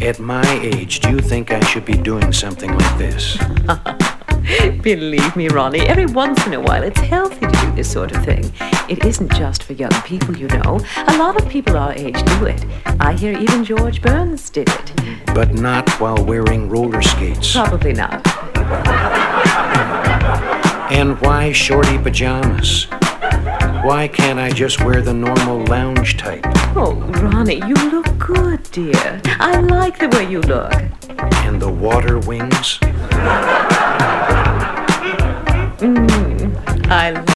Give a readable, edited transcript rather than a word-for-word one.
At my age, do you think I should be doing something like this? Believe me, Ronnie, every once in a while it's healthy to do this sort of thing. It isn't just for young people, you know. A lot of people our age do it. I hear even George Burns did it. But not while wearing roller skates. Probably not. And why shorty pajamas? Why can't I just wear the normal lounge type? Oh, Ronnie, you look good, dear. I like the way you look. And the water wings? I